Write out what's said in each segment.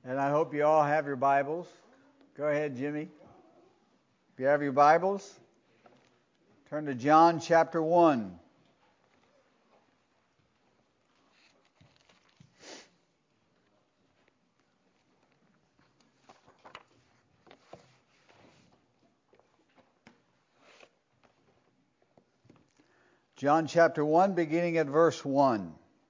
And I hope you all have your Bibles. Go ahead, Jimmy. If you have your Bibles, turn to John chapter 1. John chapter 1, beginning at verse 1.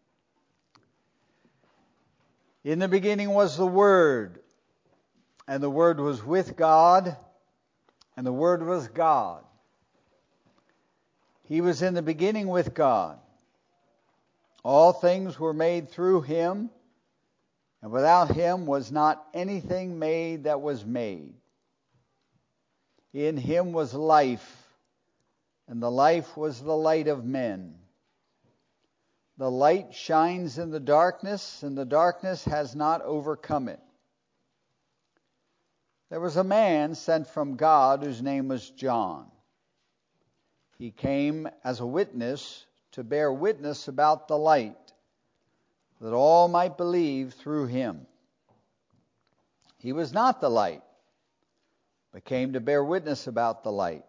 In the beginning was the Word, and the Word was with God, and the Word was God. He was in the beginning with God. All things were made through Him, and without Him was not anything made that was made. In Him was life, and the life was the light of men. The light shines in the darkness, and the darkness has not overcome it. There was a man sent from God whose name was John. He came as a witness to bear witness about the light, that all might believe through him. He was not the light, but came to bear witness about the light.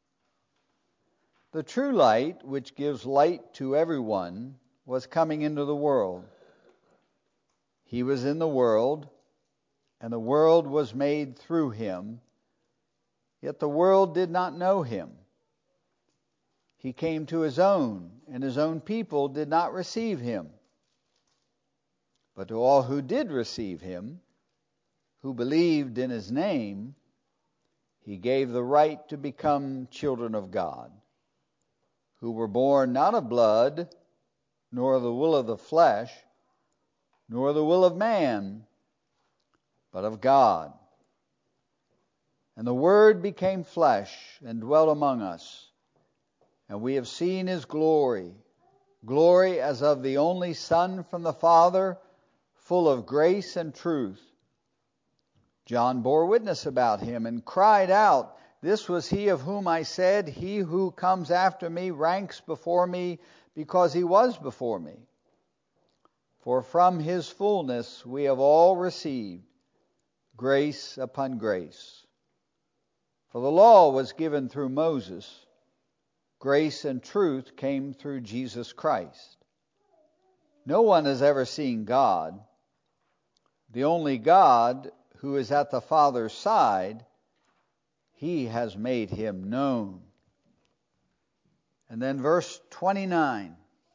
The true light, which gives light to everyone, was coming into the world. He was in the world, and the world was made through him, yet the world did not know him. He came to his own, and his own people did not receive him. But to all who did receive him, who believed in his name, he gave the right to become children of God, who were born not of blood, nor the will of the flesh, nor the will of man, but of God. And the Word became flesh and dwelt among us, and we have seen His glory, glory as of the only Son from the Father, full of grace and truth. John bore witness about Him and cried out, "This was He of whom I said, 'He who comes after me ranks before me, because He was before me.' For from His fullness we have all received grace upon grace. For the law was given through Moses. Grace and truth came through Jesus Christ. No one has ever seen God. The only God, who is at the Father's side, He has made Him known." And then verse 29.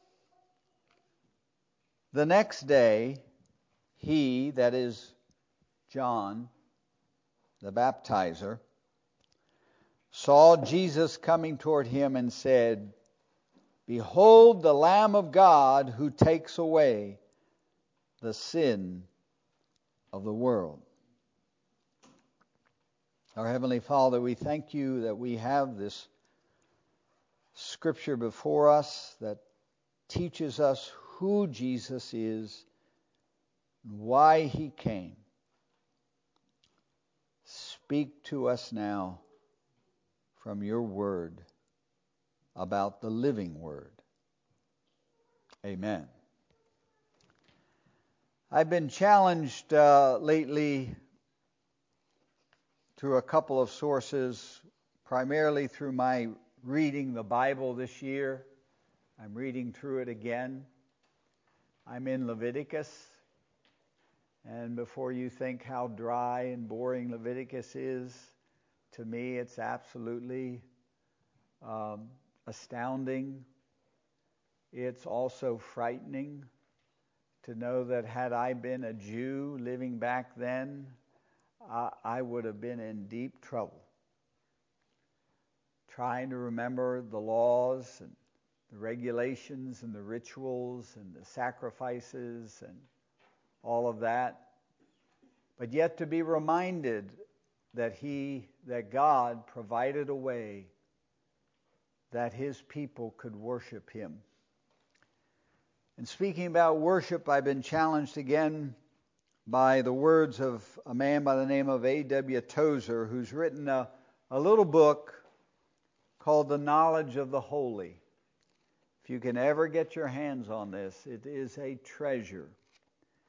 The next day, he, that is John, the baptizer, saw Jesus coming toward him and said, "Behold the Lamb of God who takes away the sin of the world." Our Heavenly Father, we thank you that we have this Scripture before us that teaches us who Jesus is and why He came. Speak to us now from your Word about the living Word. Amen. I've been challenged lately through a couple of sources, primarily through my reading the Bible this year. I'm reading through it again. I'm in Leviticus. And before you think how dry and boring Leviticus is, to me it's absolutely astounding. It's also frightening to know that had I been a Jew living back then, I would have been in deep trouble. Trying to remember the laws and the regulations and the rituals and the sacrifices and all of that, but yet to be reminded that God provided a way that His people could worship Him. And speaking about worship, I've been challenged again by the words of a man by the name of A.W. Tozer, who's written a little book called The Knowledge of the Holy. If you can ever get your hands on this, it is a treasure.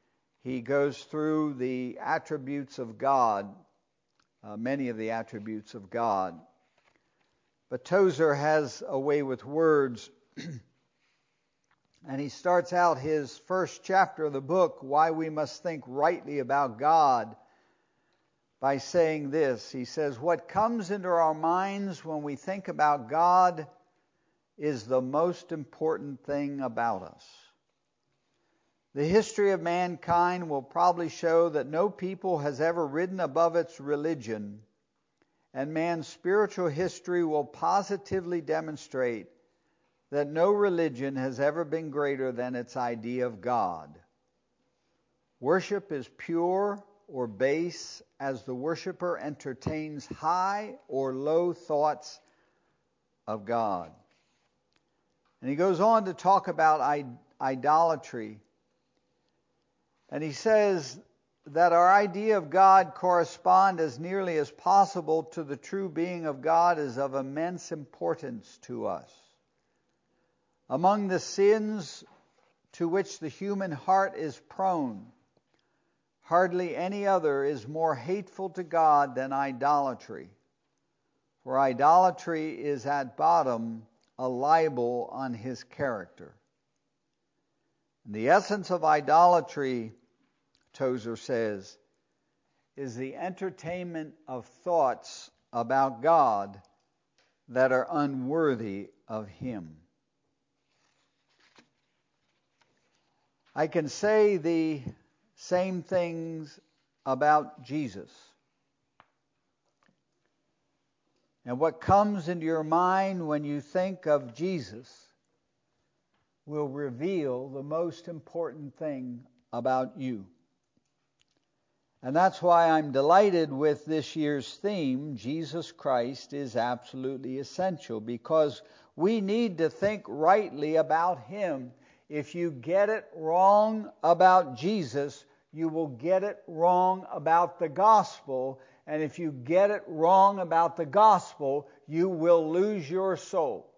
he goes through the attributes of God, many of the attributes of God. But Tozer has a way with words, and he starts out his first chapter of the book, Why We Must Think Rightly About God, by saying this. He says, what comes into our minds when we think about God is the most important thing about us. The history of mankind will probably show that no people has ever risen above its religion, and man's spiritual history will positively demonstrate that no religion has ever been greater than its idea of God. Worship is pure or base as the worshiper entertains high or low thoughts of God. And he goes on to talk about idolatry. And he says that our idea of God corresponds as nearly as possible to the true being of God is of immense importance to us. Among the sins to which the human heart is prone, hardly any other is more hateful to God than idolatry. For idolatry is at bottom a libel on his character. And the essence of idolatry, Tozer says, is the entertainment of thoughts about God that are unworthy of him. I can say the same things about Jesus. And what comes into your mind when you think of Jesus will reveal the most important thing about you. And that's why I'm delighted with this year's theme, Jesus Christ is absolutely essential, because we need to think rightly about him. If you get it wrong about Jesus, you will get it wrong about the gospel. And if you get it wrong about the gospel, you will lose your soul.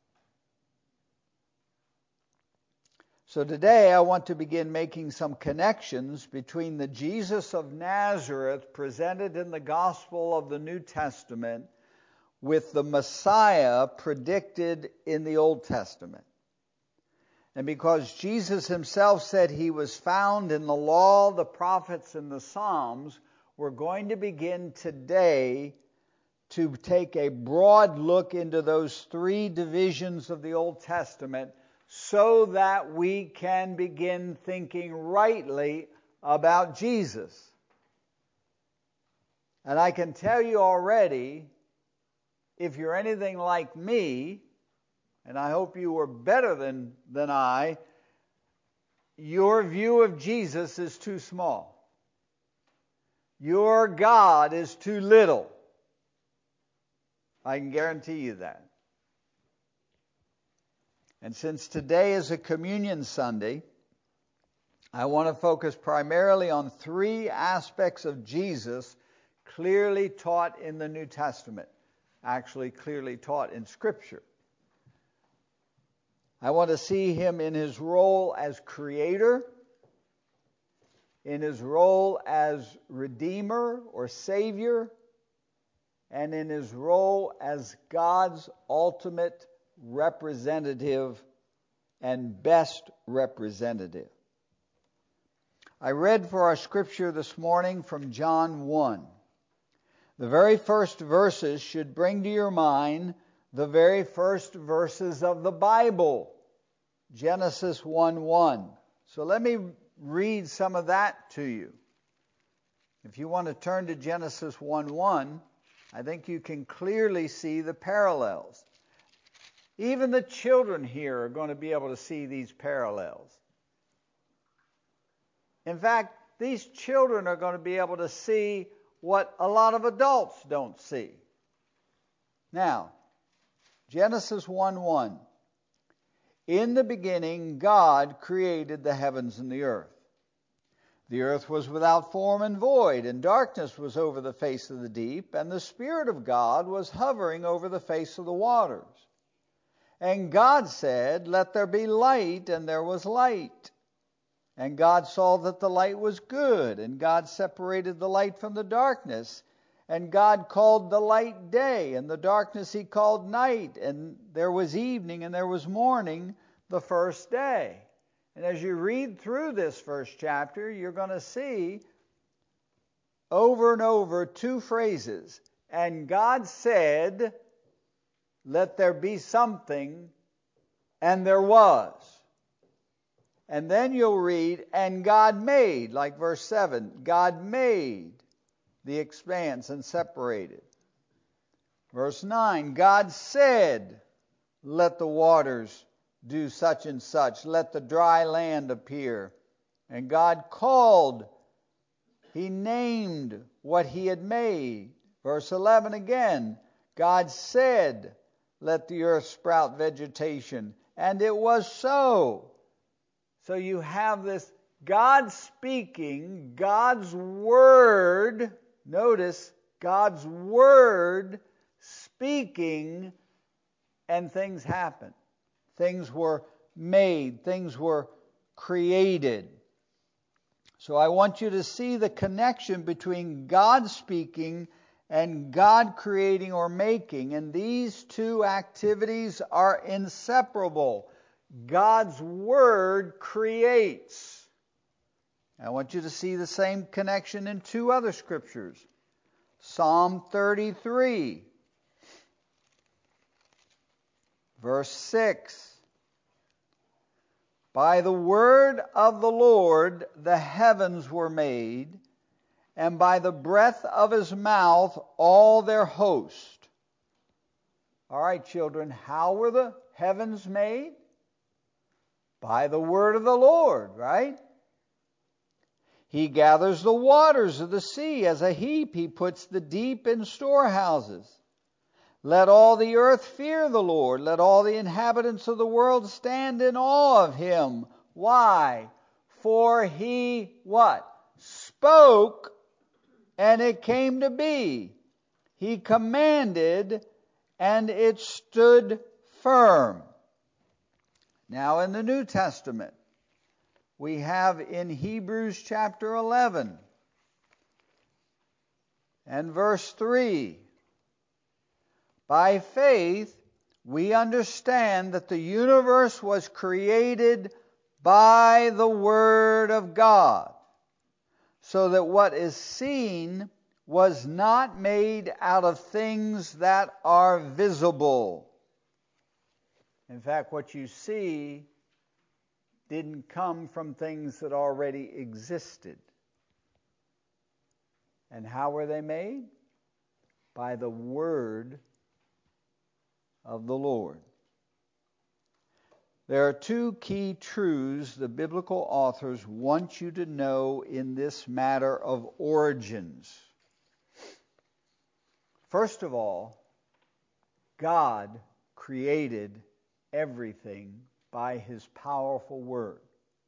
So today I want to begin making some connections between the Jesus of Nazareth presented in the gospel of the New Testament with the Messiah predicted in the Old Testament. And because Jesus himself said he was found in the law, the prophets, and the Psalms, we're going to begin today to take a broad look into those three divisions of the Old Testament so that we can begin thinking rightly about Jesus. And I can tell you already, if you're anything like me, and I hope you were better than I, your view of Jesus is too small. Your God is too little. I can guarantee you that. And since today is a communion Sunday, I want to focus primarily on three aspects of Jesus clearly taught in the New Testament, actually clearly taught in Scripture. I want to see him in his role as creator, in his role as redeemer or savior, and in his role as God's ultimate representative and best representative. I read for our scripture this morning from John 1. The very first verses should bring to your mind the very first verses of the Bible, Genesis 1:1. So let me read some of that to you. If you want to turn to Genesis 1:1, I think you can clearly see the parallels. Even the children here are going to be able to see these parallels. In fact, these children are going to be able to see what a lot of adults don't see. Now, Genesis 1:1. In the beginning, God created the heavens and the earth. The earth was without form and void, and darkness was over the face of the deep, and the Spirit of God was hovering over the face of the waters. And God said, "Let there be light," and there was light. And God saw that the light was good, and God separated the light from the darkness. And God called the light day, and the darkness he called night. And there was evening, and there was morning the first day. And as you read through this first chapter, you're going to see over and over two phrases. And God said, let there be something, and there was. And then you'll read, and God made, like verse 7. God made the expanse and separated. Verse 9, God said, let the waters do such and such. Let the dry land appear. And God called. He named what he had made. Verse 11 again, God said, let the earth sprout vegetation. And it was so. So you have this God speaking, God's Word, notice, God's Word speaking, and things happen. Things were made, things were created. So I want you to see the connection between God speaking and God creating or making, and these two activities are inseparable. God's Word creates. I want you to see the same connection in two other scriptures. Psalm 33, verse 6. By the word of the Lord the heavens were made, and by the breath of his mouth all their host. All right, children, how were the heavens made? By the word of the Lord, right? He gathers the waters of the sea as a heap. He puts the deep in storehouses. Let all the earth fear the Lord. Let all the inhabitants of the world stand in awe of him. Why? For he, what? Spoke, and it came to be. He commanded, and it stood firm. Now in the New Testament, we have in Hebrews chapter 11 and verse 3, by faith we understand that the universe was created by the Word of God, so that what is seen was not made out of things that are visible. In fact, what you see didn't come from things that already existed. And how were they made? By the word of the Lord. There are two key truths the biblical authors want you to know in this matter of origins. First of all, God created everything by his powerful word.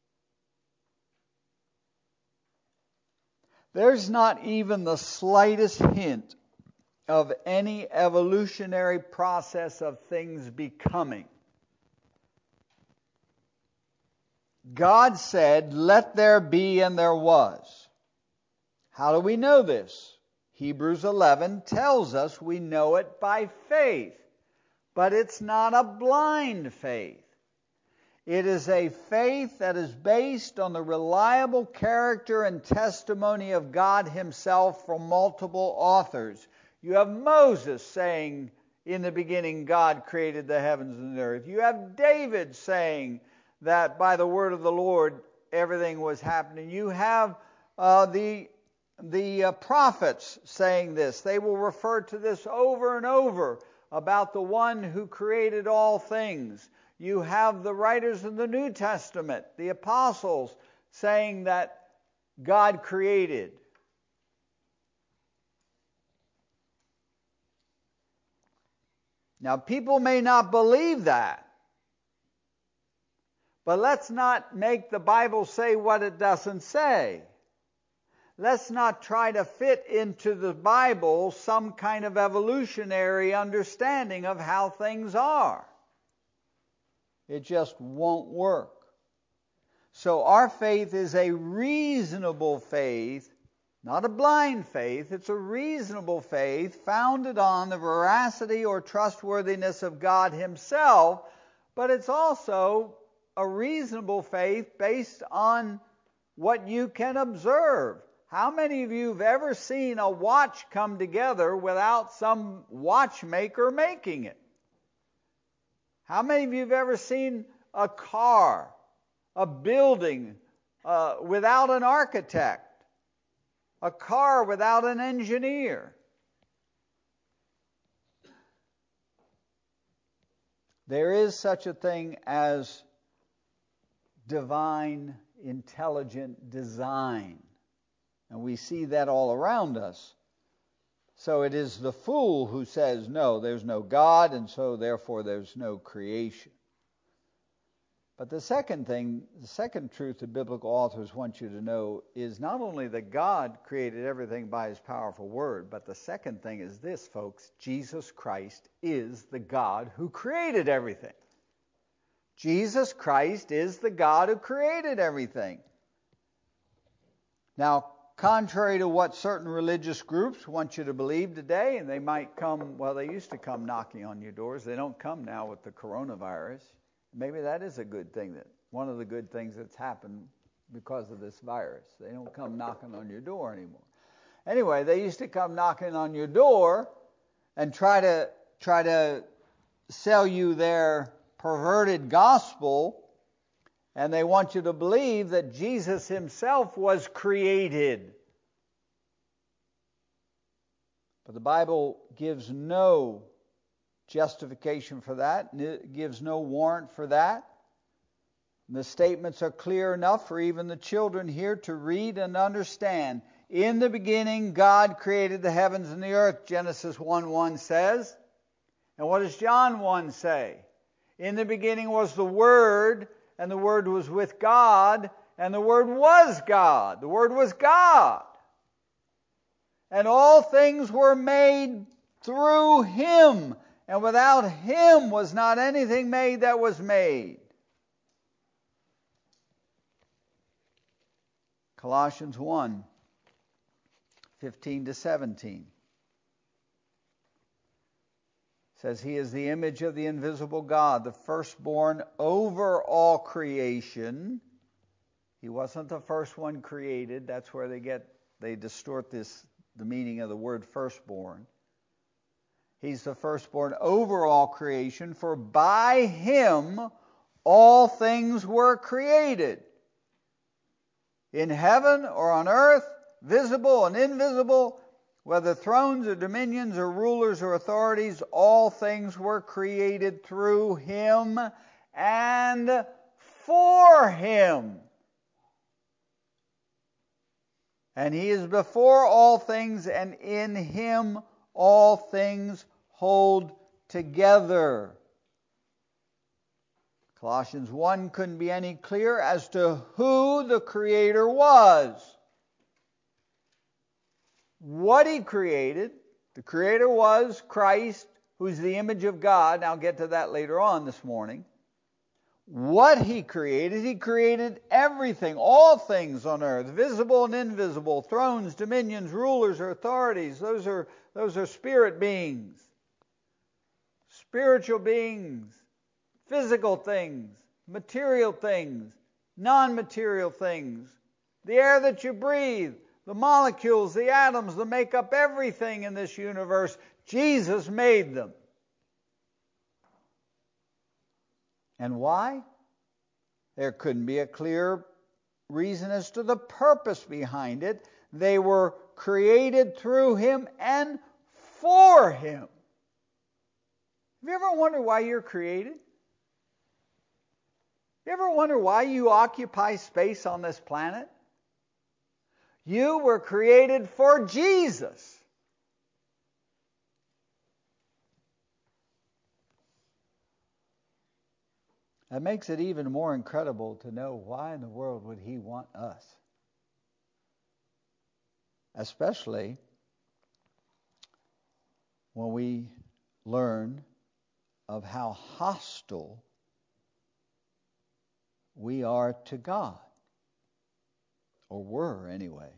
There's not even the slightest hint of any evolutionary process of things becoming. God said, let there be, and there was. How do we know this? Hebrews 11 tells us we know it by faith. But it's not a blind faith. It is a faith that is based on the reliable character and testimony of God himself from multiple authors. You have Moses saying, in the beginning God created the heavens and the earth. You have David saying that by the word of the Lord everything was happening. You have the prophets saying this. They will refer to this over and over about the one who created all things. You have the writers in the New Testament, the apostles, saying that God created. Now, people may not believe that, but let's not make the Bible say what it doesn't say. Let's not try to fit into the Bible some kind of evolutionary understanding of how things are. It just won't work. So our faith is a reasonable faith, not a blind faith. It's a reasonable faith founded on the veracity or trustworthiness of God Himself, but it's also a reasonable faith based on what you can observe. How many of you have ever seen a watch come together without some watchmaker making it? How many of you have ever seen a car, a building without an architect? A car without an engineer? There is such a thing as divine intelligent design. And we see that all around us. So it is the fool who says, no, there's no God, and so therefore there's no creation. But the second truth that biblical authors want you to know is not only that God created everything by His powerful word, but the second thing is this, folks: Jesus Christ is the God who created everything. Jesus Christ is the God who created everything. Now, contrary to what certain religious groups want you to believe today, and they might come, well, they used to come knocking on your doors. They don't come now with the coronavirus. Maybe that is a good thing, that one of the good things that's happened because of this virus. They don't come knocking on your door anymore. Anyway, they used to come knocking on your door and try to sell you their perverted gospel, and they want you to believe that Jesus Himself was created. But the Bible gives no justification for that, and it gives no warrant for that. And the statements are clear enough for even the children here to read and understand. In the beginning, God created the heavens and the earth, Genesis 1:1 says. And what does John 1 say? In the beginning was the Word, and the Word was with God, and the Word was God. The Word was God. And all things were made through Him, and without Him was not anything made that was made. Colossians 1:15-17 says, He is the image of the invisible God, the firstborn over all creation. He wasn't the first one created. That's where they distort the meaning of the word firstborn. He's the firstborn over all creation, for by Him all things were created, in heaven or on earth, visible and invisible, whether thrones or dominions or rulers or authorities, all things were created through Him and for Him. And He is before all things, and in Him all things hold together. Colossians 1 couldn't be any clearer as to who the Creator was. What He created, the Creator was Christ, who's the image of God. And I'll get to that later on this morning. What He created everything, all things on earth, visible and invisible, thrones, dominions, rulers, or authorities. Those are spirit beings, spiritual beings, physical things, material things, non-material things, the air that you breathe, the molecules, the atoms that make up everything in this universe. Jesus made them. And why? There couldn't be a clear reason as to the purpose behind it. They were created through Him and for Him. Have you ever wondered why you're created? You ever wonder why you occupy space on this planet? You were created for Jesus. That makes it even more incredible to know why in the world would He want us. Especially when we learn of how hostile we are to God. Or were, anyway.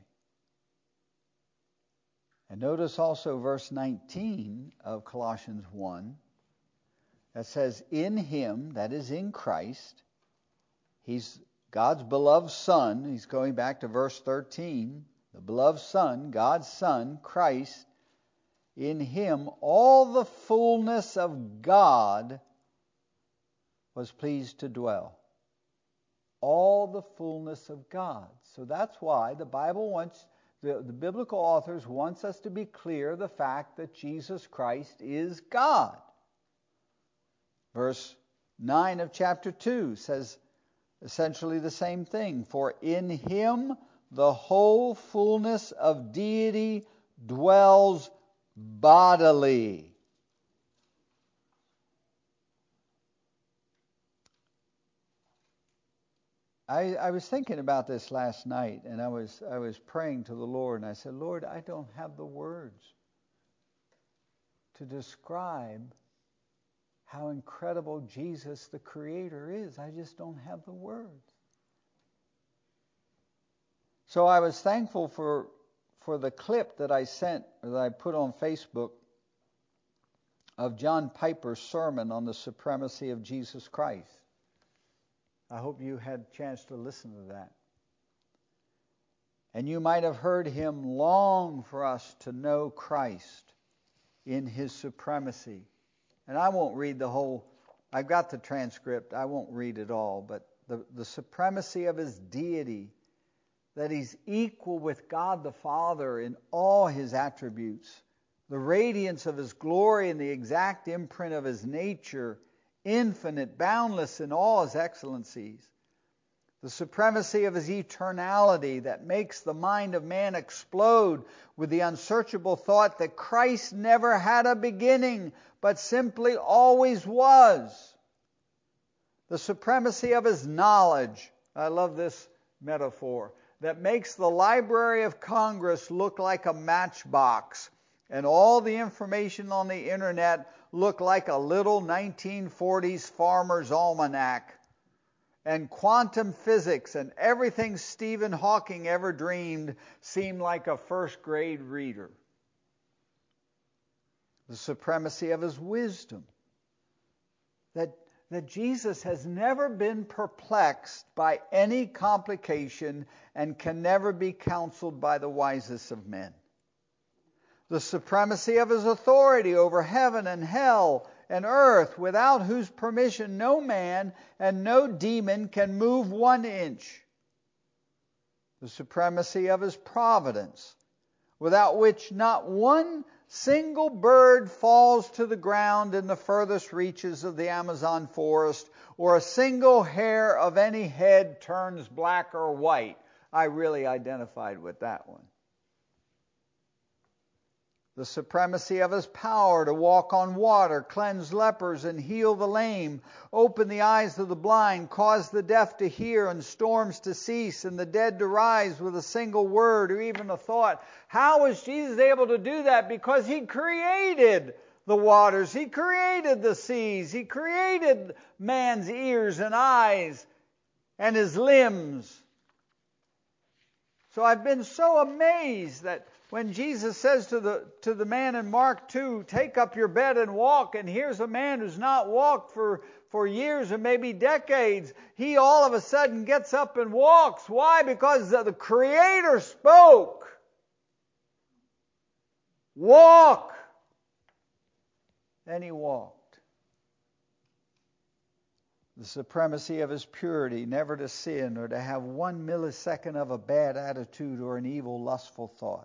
And notice also verse 19 of Colossians 1 that says, in Him, that is in Christ, He's God's beloved Son. He's going back to verse 13. The beloved Son, God's Son, Christ, in Him all the fullness of God was pleased to dwell. All the fullness of God. So that's why the Bible wants, the biblical authors wants us to be clear the fact that Jesus Christ is God. Verse 9 of chapter 2 says essentially the same thing. For in Him the whole fullness of deity dwells bodily. I was thinking about this last night, and I was praying to the Lord, and I said, Lord, I don't have the words to describe how incredible Jesus the Creator is. I just don't have the words. So I was thankful for the clip that I sent, or that I put on Facebook, of John Piper's sermon on the supremacy of Jesus Christ. I hope you had a chance to listen to that. And you might have heard him long for us to know Christ in His supremacy. And I won't read the whole, I've got the transcript, I won't read it all, but the supremacy of His deity, that He's equal with God the Father in all His attributes, the radiance of His glory and the exact imprint of His nature, infinite, boundless in all His excellencies. The supremacy of His eternality that makes the mind of man explode with the unsearchable thought that Christ never had a beginning, but simply always was. The supremacy of His knowledge, I love this metaphor, that makes the Library of Congress look like a matchbox and all the information on the internet look like a little 1940s farmer's almanac. And quantum physics and everything Stephen Hawking ever dreamed seemed like a first grade reader. The supremacy of His wisdom. That Jesus has never been perplexed by any complication and can never be counseled by the wisest of men. The supremacy of His authority over heaven and hell and earth, without whose permission no man and no demon can move 1 inch. The supremacy of His providence, without which not one single bird falls to the ground in the furthest reaches of the Amazon forest, or a single hair of any head turns black or white. I really identified with that one. The supremacy of His power to walk on water, cleanse lepers and heal the lame, open the eyes of the blind, cause the deaf to hear and storms to cease and the dead to rise with a single word or even a thought. How was Jesus able to do that? Because He created the waters. He created the seas. He created man's ears and eyes and his limbs. So I've been so amazed that when Jesus says to the man in Mark 2, take up your bed and walk, and here's a man who's not walked for years or maybe decades, he all of a sudden gets up and walks. Why? Because the Creator spoke. Walk. Then he walked. The supremacy of His purity, never to sin or to have 1 millisecond of a bad attitude or an evil, lustful thought.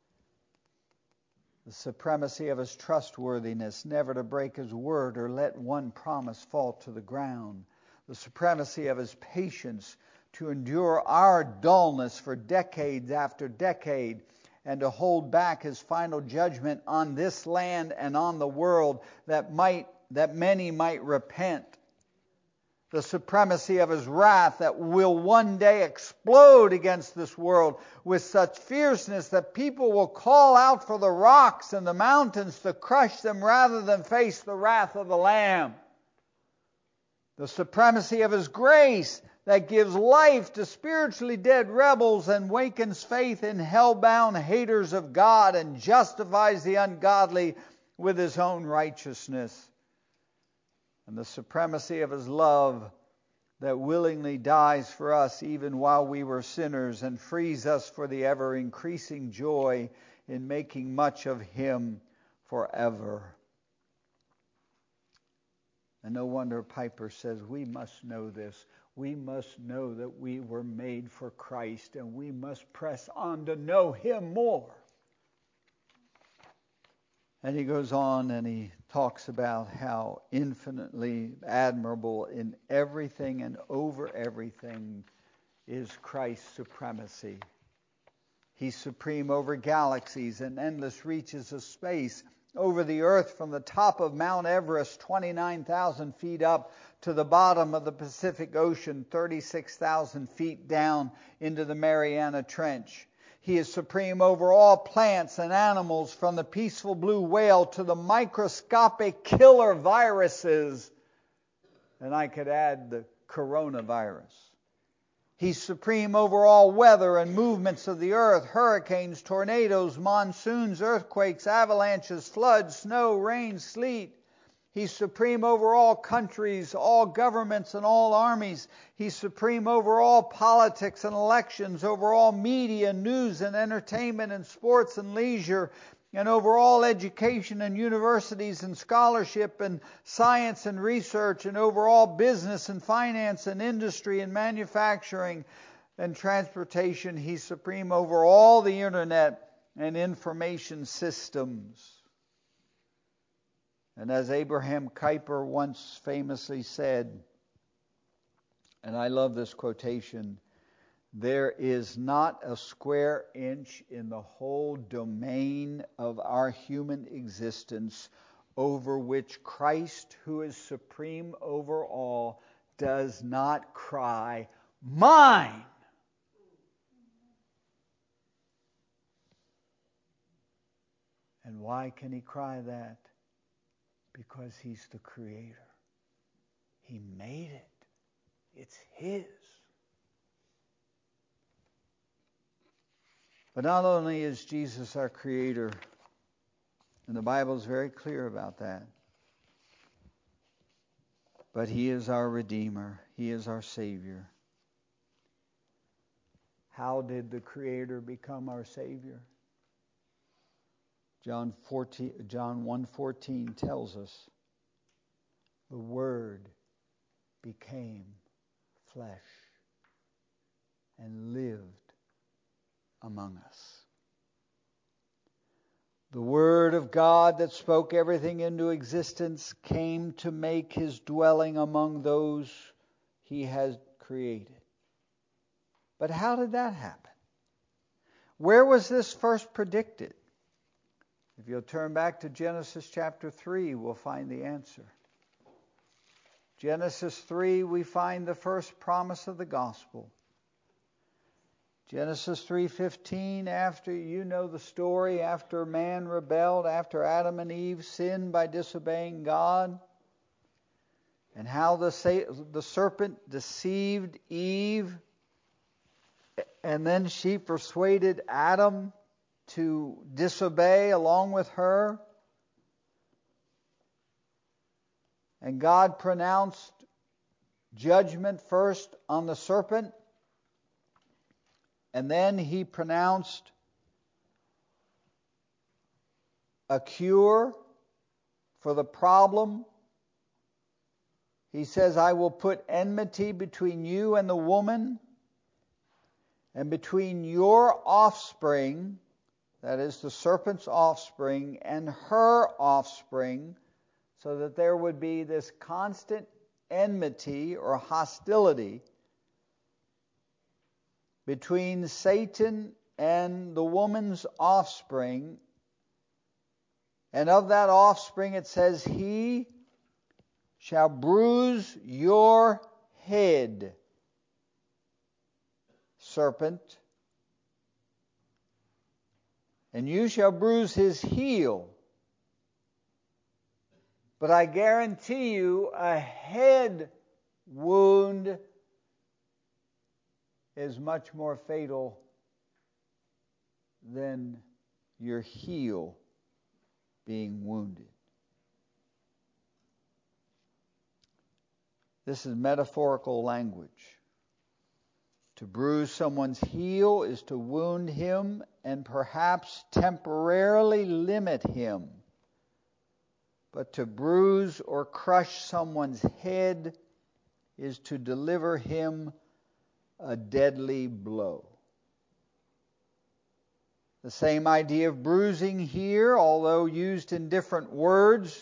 The supremacy of His trustworthiness, never to break His word or let one promise fall to the ground. The supremacy of His patience, to endure our dullness for decades after decade, and to hold back His final judgment on this land and on the world, that many might repent. The supremacy of His wrath that will one day explode against this world with such fierceness that people will call out for the rocks and the mountains to crush them rather than face the wrath of the Lamb. The supremacy of His grace that gives life to spiritually dead rebels and wakens faith in hell-bound haters of God and justifies the ungodly with His own righteousness. And the supremacy of His love that willingly dies for us even while we were sinners and frees us for the ever-increasing joy in making much of Him forever. And no wonder Piper says we must know this. We must know that we were made for Christ, and we must press on to know Him more. And he goes on and he talks about how infinitely admirable in everything and over everything is Christ's supremacy. He's supreme over galaxies and endless reaches of space, over the earth from the top of Mount Everest, 29,000 feet up, to the bottom of the Pacific Ocean, 36,000 feet down into the Mariana Trench. He is supreme over all plants and animals, from the peaceful blue whale to the microscopic killer viruses. And I could add the coronavirus. He's supreme over all weather and movements of the earth, hurricanes, tornadoes, monsoons, earthquakes, avalanches, floods, snow, rain, sleet. He's supreme over all countries, all governments, and all armies. He's supreme over all politics and elections, over all media, news, and entertainment, and sports and leisure, and over all education and universities and scholarship and science and research, and over all business and finance and industry and manufacturing and transportation. He's supreme over all the internet and information systems. And as Abraham Kuyper once famously said, and I love this quotation, there is not a square inch in the whole domain of our human existence over which Christ, who is supreme over all, does not cry, "Mine!" And why can He cry that? Because He's the Creator. He made it. It's His. But not only is Jesus our Creator, and the Bible is very clear about that, but He is our Redeemer. He is our Savior. How did the Creator become our Savior? John 1:14 tells us, the Word became flesh and lived among us. The Word of God that spoke everything into existence came to make His dwelling among those He has created. But how did that happen? Where was this first predicted? If you'll turn back to Genesis chapter 3, we'll find the answer. Genesis 3, we find the first promise of the gospel. Genesis 3:15, after you know the story, after man rebelled, after Adam and Eve sinned by disobeying God, and how the serpent deceived Eve, and then she persuaded Adam to disobey along with her. And God pronounced judgment first on the serpent, and then He pronounced a cure for the problem. He says, I will put enmity between you and the woman, and between your offspring, that is the serpent's offspring, and her offspring, so that there would be this constant enmity or hostility between Satan and the woman's offspring. And of that offspring it says, he shall bruise your head, serpent, and you shall bruise his heel. But I guarantee you, a head wound is much more fatal than your heel being wounded. This is metaphorical language. To bruise someone's heel is to wound him and perhaps temporarily limit him. But to bruise or crush someone's head is to deliver him a deadly blow. The same idea of bruising here, although used in different words,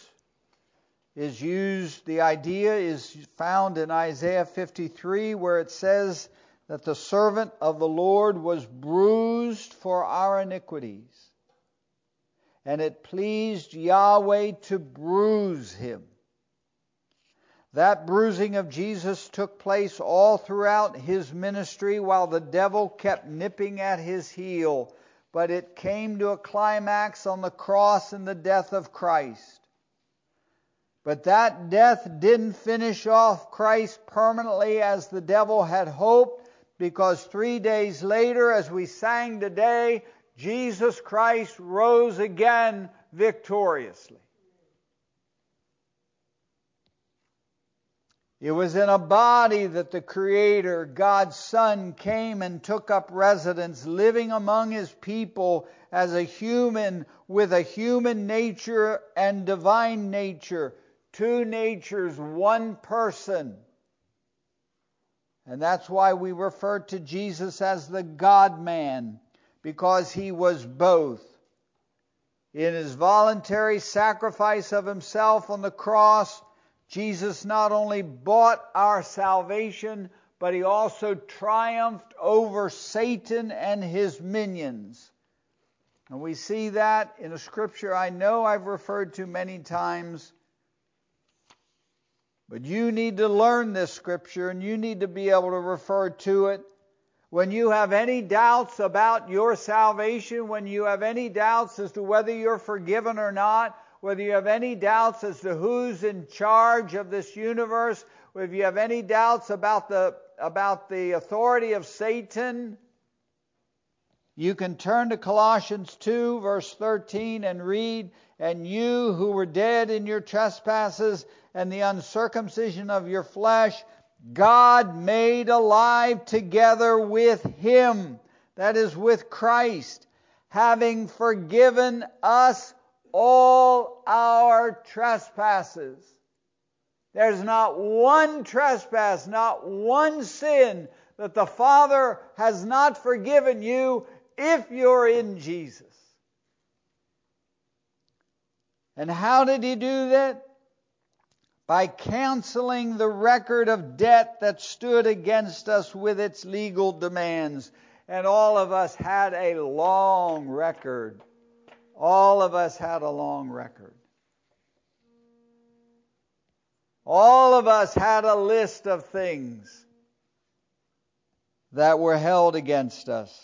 the idea is found in Isaiah 53, where it says that the servant of the Lord was bruised for our iniquities, and it pleased Yahweh to bruise him. That bruising of Jesus took place all throughout his ministry while the devil kept nipping at his heel, but it came to a climax on the cross in the death of Christ. But that death didn't finish off Christ permanently as the devil had hoped, because 3 days later, as we sang today, Jesus Christ rose again victoriously. It was in a body that the Creator, God's Son, came and took up residence, living among His people as a human with a human nature and divine nature. Two natures, one person. And that's why we refer to Jesus as the God-man, because He was both. In His voluntary sacrifice of Himself on the cross, Jesus not only bought our salvation, but He also triumphed over Satan and his minions. And we see that in a scripture I know I've referred to many times. But you need to learn this scripture, and you need to be able to refer to it. When you have any doubts about your salvation, when you have any doubts as to whether you're forgiven or not, whether you have any doubts as to who's in charge of this universe, if you have any doubts about the authority of Satan, you can turn to Colossians 2, verse 13, and read, "And you who were dead in your trespasses and the uncircumcision of your flesh, God made alive together with Him," that is, with Christ, "having forgiven us all our trespasses." There's not one trespass, not one sin that the Father has not forgiven you if you're in Jesus. And how did He do that? By canceling the record of debt that stood against us with its legal demands. And all of us had a long record. All of us had a long record. All of us had a list of things that were held against us.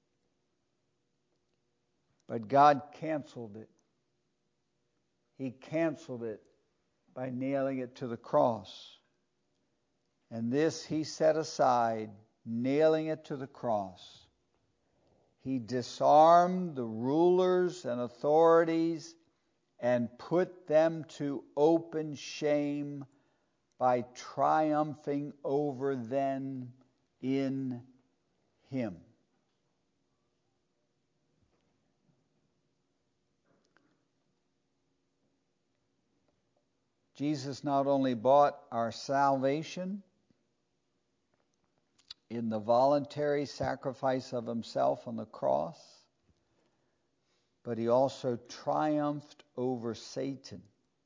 But God canceled it. He canceled it by nailing it to the cross. And this He set aside, nailing it to the cross. He disarmed the rulers and authorities and put them to open shame by triumphing over them in Him. Jesus not only bought our salvation in the voluntary sacrifice of Himself on the cross, but He also triumphed over Satan.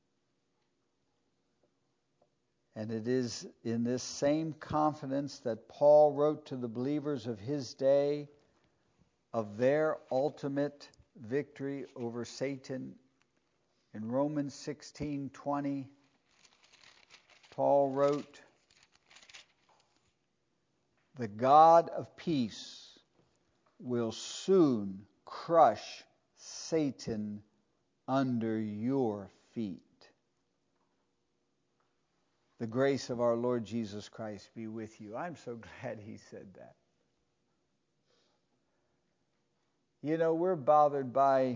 And it is in this same confidence that Paul wrote to the believers of his day of their ultimate victory over Satan. In Romans 16:20, Paul wrote, "The God of peace will soon crush Satan under your feet." The grace of our Lord Jesus Christ be with you. I'm so glad he said that. You know, we're bothered by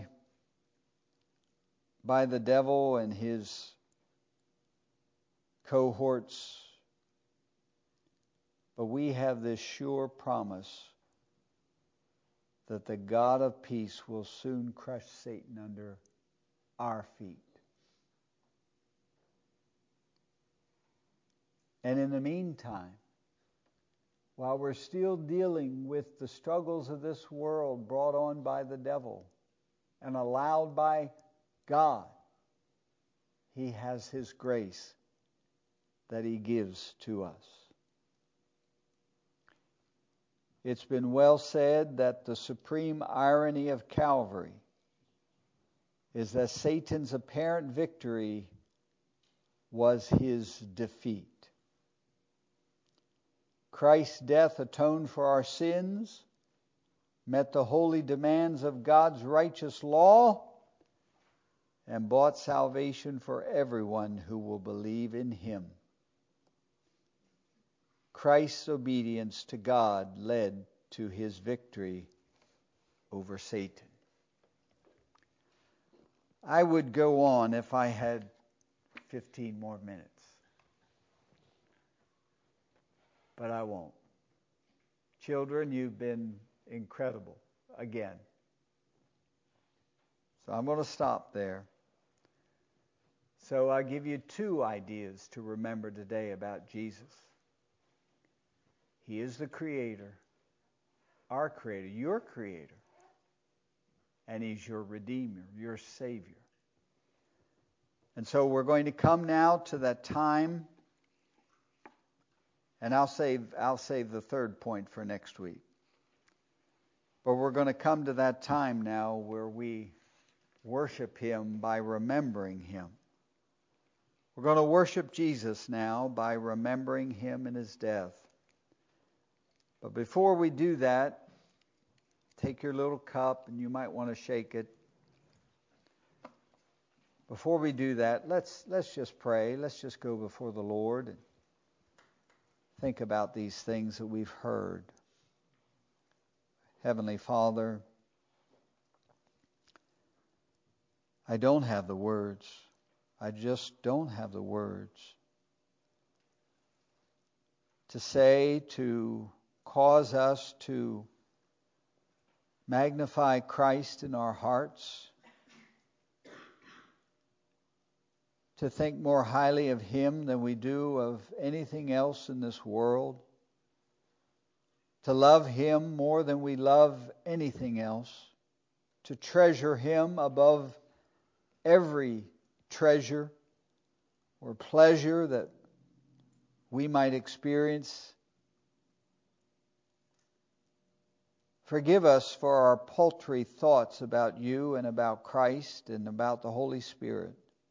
the devil and his cohorts, but we have this sure promise that the God of peace will soon crush Satan under our feet. And in the meantime, while we're still dealing with the struggles of this world brought on by the devil and allowed by God, He has His grace that He gives to us. It's been well said that the supreme irony of Calvary is that Satan's apparent victory was his defeat. Christ's death atoned for our sins, met the holy demands of God's righteous law, and bought salvation for everyone who will believe in Him. Christ's obedience to God led to His victory over Satan. I would go on if I had 15 more minutes, but I won't. Children, you've been incredible again. So I'm going to stop there. So I'll give you 2 ideas to remember today about Jesus. He is the Creator, our Creator, your Creator. And He's your Redeemer, your Savior. And so we're going to come now to that time, and I'll save the third point for next week. But we're going to come to that time now where we worship Him by remembering Him. We're going to worship Jesus now by remembering Him and His death. But before we do that, take your little cup, and you might want to shake it. Before we do that, let's just pray. Let's just go before the Lord and think about these things that we've heard. Heavenly Father, I don't have the words. I just don't have the words to say, to cause us to magnify Christ in our hearts, to think more highly of Him than we do of anything else in this world, to love Him more than we love anything else, to treasure Him above every treasure or pleasure that we might experience. Forgive us for our paltry thoughts about You and about Christ and about the Holy Spirit.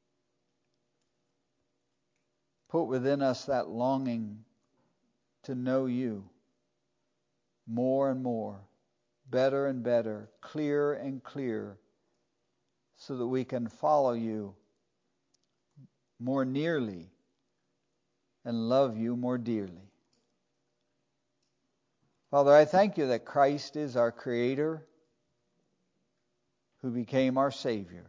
Put within us that longing to know You more and more, better and better, clearer and clearer, so that we can follow You more nearly and love You more dearly. Father, I thank You that Christ is our Creator, who became our Savior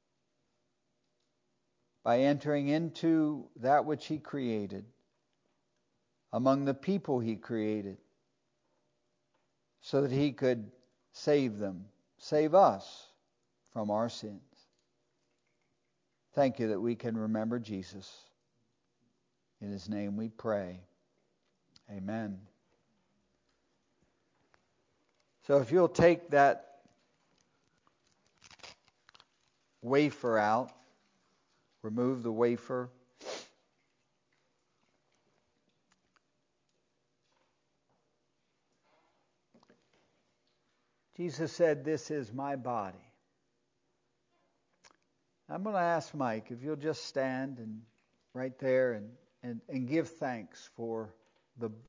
by entering into that which He created, among the people He created, so that He could save them, save us from our sins. Thank You that we can remember Jesus. In His name we pray. Amen. So if you'll take that wafer out, remove the wafer. Jesus said, "This is My body." I'm going to ask Mike if you'll just stand and right there and give thanks for the